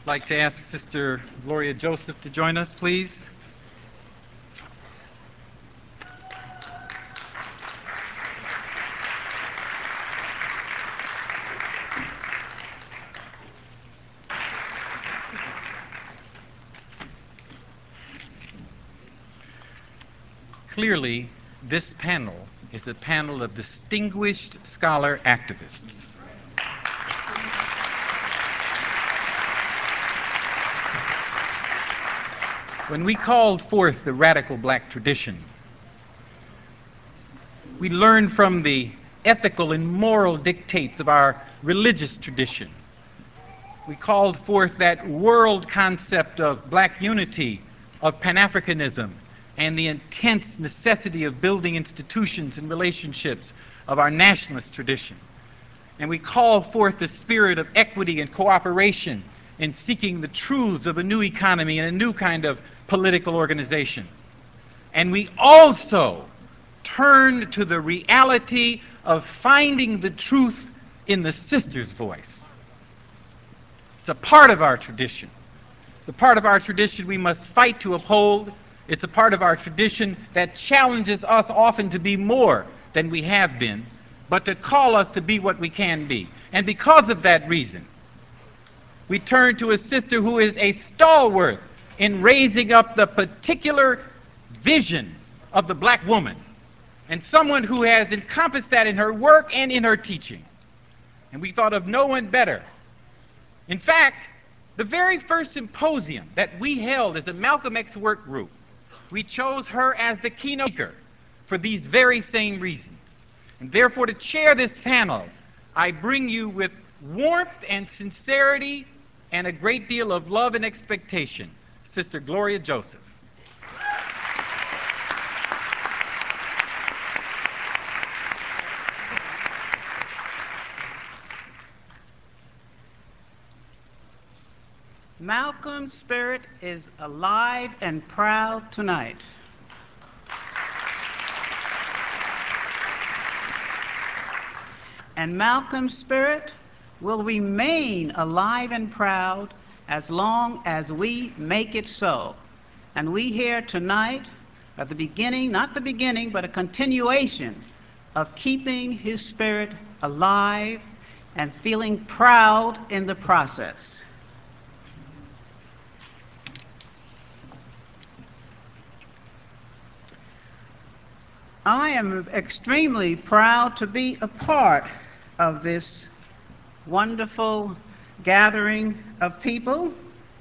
like to ask Sister Gloria Joseph to join us, please. Clearly, this panel is a panel of distinguished scholar activists. When we called forth the radical black tradition, we learned from the ethical and moral dictates of our religious tradition. We called forth that world concept of black unity, of Pan-Africanism, and the intense necessity of building institutions and relationships of our nationalist tradition. And we call forth the spirit of equity and cooperation in seeking the truths of a new economy and a new kind of political organization. And we also turn to the reality of finding the truth in the sister's voice. It's a part of our tradition. It's a part of our tradition we must fight to uphold. It's a part of our tradition that challenges us often to be more than we have been, but to call us to be what we can be. And because of that reason, we turn to a sister who is a stalwart in raising up the particular vision of the black woman, and someone who has encompassed that in her work and in her teaching. And we thought of no one better. In fact, the very first symposium that we held as a Malcolm X work group, we chose her as the keynote speaker for these very same reasons. And therefore, to chair this panel, I bring you with warmth and sincerity and a great deal of love and expectation, Sister Gloria Joseph. Malcolm's spirit is alive and proud tonight. And Malcolm's spirit will remain alive and proud as long as we make it so. And we here tonight are the beginning, not the beginning, but a continuation of keeping his spirit alive and feeling proud in the process. I am extremely proud to be a part of this wonderful gathering of people.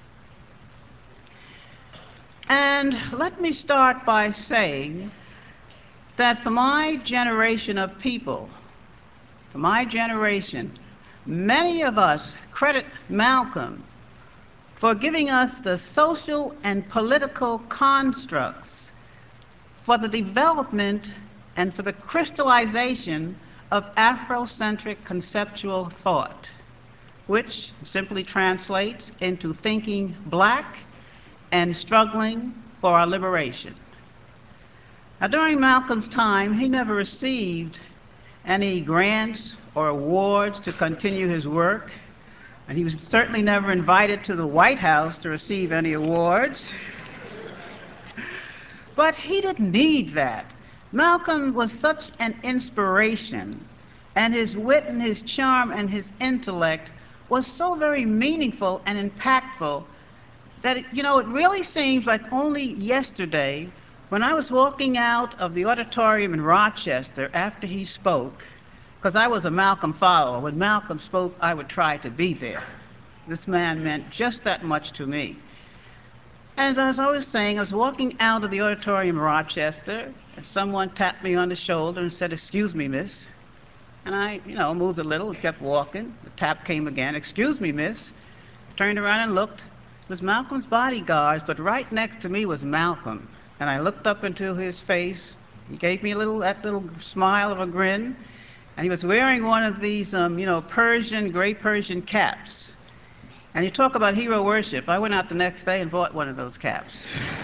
And let me start by saying that for my generation of people, for my generation, many of us credit Malcolm for giving us the social and political constructs for the development and for the crystallization of Afrocentric conceptual thought, which simply translates into thinking black and struggling for our liberation. Now, during Malcolm's time, he never received any grants or awards to continue his work, and he was certainly never invited to the White House to receive any awards. But he didn't need that. Malcolm was such an inspiration, and his wit and his charm and his intellect was so very meaningful and impactful that, it really seems like only yesterday when I was walking out of the auditorium in Rochester after he spoke, because I was a Malcolm follower. When Malcolm spoke, I would try to be there. This man meant just that much to me. And as I was saying, I was walking out of the auditorium in Rochester, and someone tapped me on the shoulder and said, "Excuse me, miss." And I, moved a little and kept walking. The tap came again. "Excuse me, miss." Turned around and looked. It was Malcolm's bodyguards, but right next to me was Malcolm. And I looked up into his face. He gave me that little smile of a grin. And he was wearing one of these, gray Persian caps. And you talk about hero worship. I went out the next day and bought one of those caps.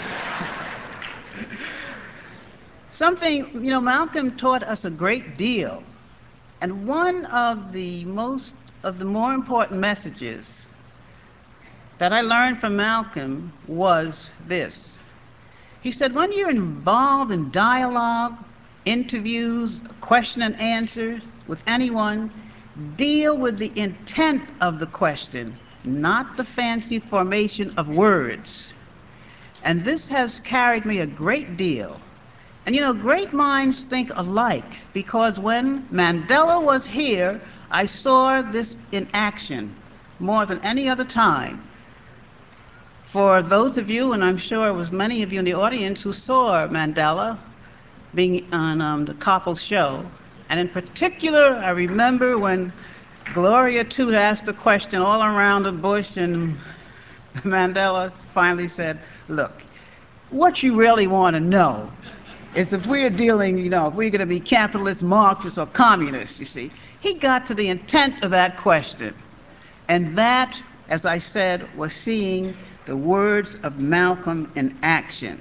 Malcolm taught us a great deal. And one of the more important messages that I learned from Malcolm was this. He said, when you're involved in dialogue, interviews, question and answer with anyone, deal with the intent of the question, not the fancy formation of words. And this has carried me a great deal. And you know, great minds think alike, because when Mandela was here, I saw this in action more than any other time. For those of you, and I'm sure it was many of you in the audience who saw Mandela being on the Koppel show, and in particular, I remember when Gloria Toote asked a question all around the bush, and Mandela finally said, look, what you really want to know is if we're dealing, you know, if we're going to be capitalists, Marxists, or communists, you see. He got to the intent of that question. And that, as I said, was seeing the words of Malcolm in action.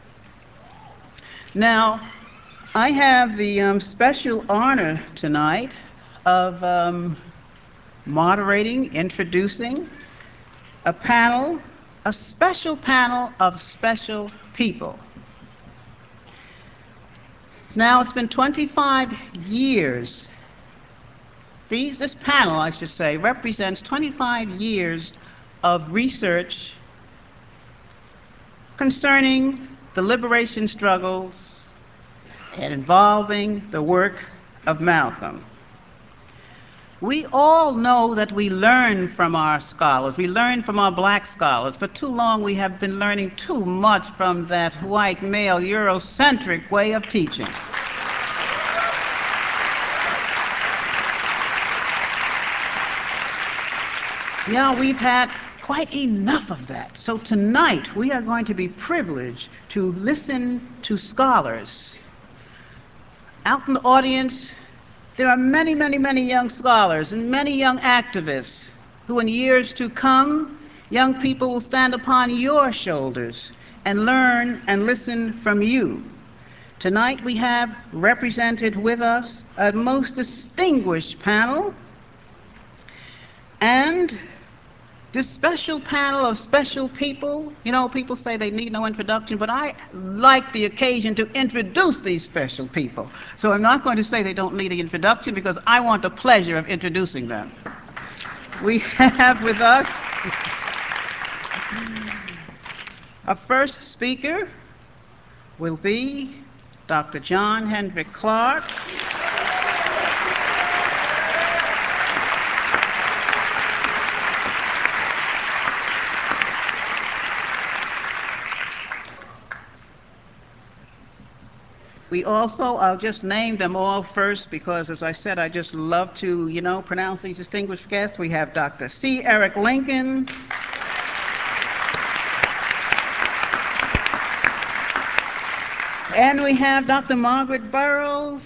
Now, I have the special honor tonight of moderating, introducing a panel, a special panel of special people. Now, it's been 25 years. This panel, I should say, represents 25 years of research concerning the liberation struggles and involving the work of Malcolm. We all know that we learn from our scholars. We learn from our black scholars. For too long, we have been learning too much from that white, male, Eurocentric way of teaching. Yeah, we've had quite enough of that. So tonight, we are going to be privileged to listen to scholars. Out in the audience, there are many, many, many young scholars and many young activists who in years to come, young people will stand upon your shoulders and learn and listen from you. Tonight we have represented with us a most distinguished panel, and this special panel of special people, you know, people say they need no introduction, but I like the occasion to introduce these special people. So I'm not going to say they don't need an introduction, because I want the pleasure of introducing them. We have with us our first speaker will be Dr. John Hendrik Clarke. We also, I'll just name them all first because, as I said, I just love to, you know, pronounce these distinguished guests. We have Dr. C. Eric Lincoln. And we have Dr. Margaret Burroughs.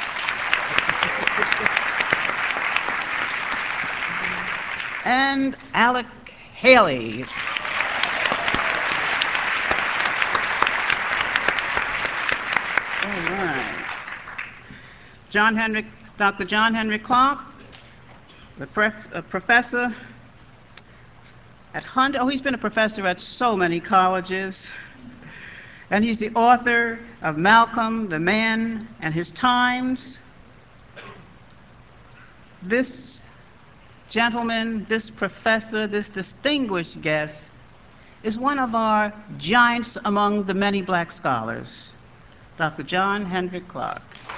And Alec Haley. Dr. John Hendrik Clarke, a professor at Hunter. Oh, he's been a professor at so many colleges. And he's the author of Malcolm, the Man and His Times. This gentleman, this professor, this distinguished guest is one of our giants among the many black scholars, Dr. John Hendrik Clarke.